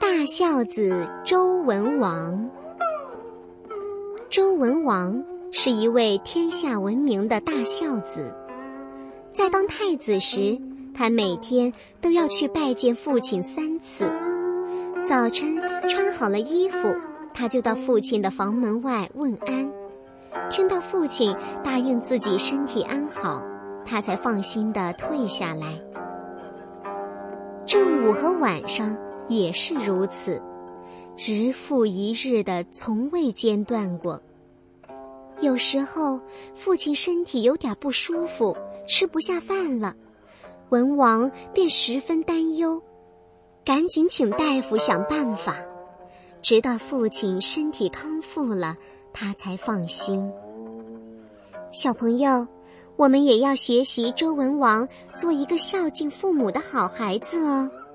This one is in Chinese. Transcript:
大孝子周文王。周文王是一位天下闻名的大孝子，在当太子时，他每天都要去拜见父亲3次。早晨穿好了衣服，他就到父亲的房门外问安，听到父亲答应自己身体安好，他才放心地退下来。正午和晚上也是如此，日复一日的从未间断过。有时候父亲身体有点不舒服，吃不下饭了，文王便十分担忧，赶紧请大夫想办法，直到父亲身体康复了，他才放心。小朋友，我们也要学习周文王，做一个孝敬父母的好孩子哦。